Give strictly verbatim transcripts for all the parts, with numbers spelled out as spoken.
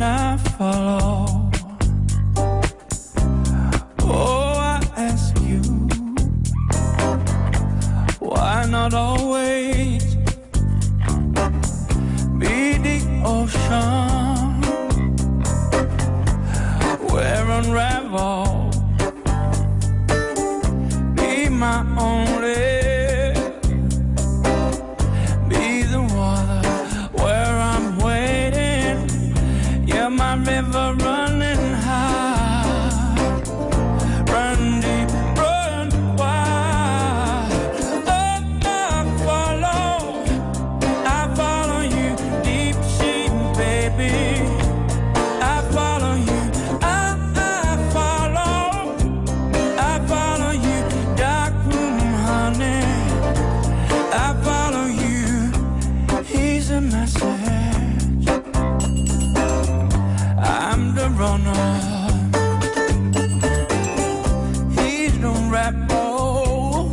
and I follow. Oh, I ask you, why not always be the ocean where unravel, be my only. River running high, run deep, run wide. Oh, I follow, I follow you, deep sea, baby. I follow you, I, I follow, I follow you, dark room, honey. I follow you, he's a message. I'm the runner, he's the rebel.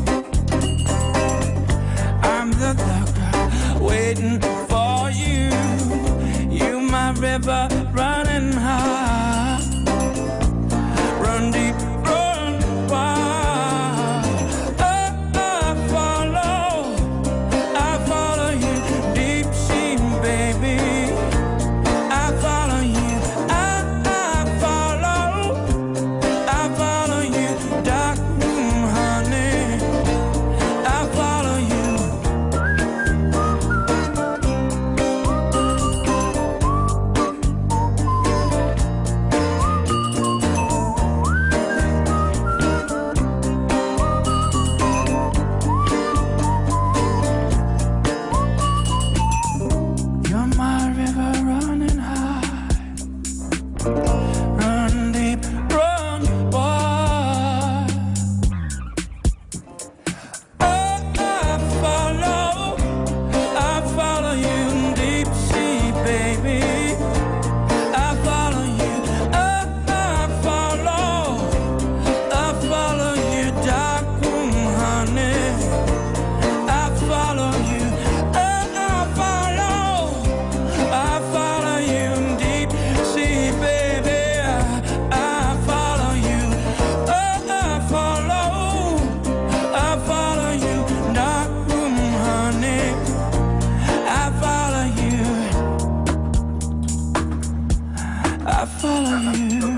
I'm the doctor waiting for you. You my river running high, run deep, run wide. Oh, I follow, I follow you, deep sea, baby. I follow you. I follow you.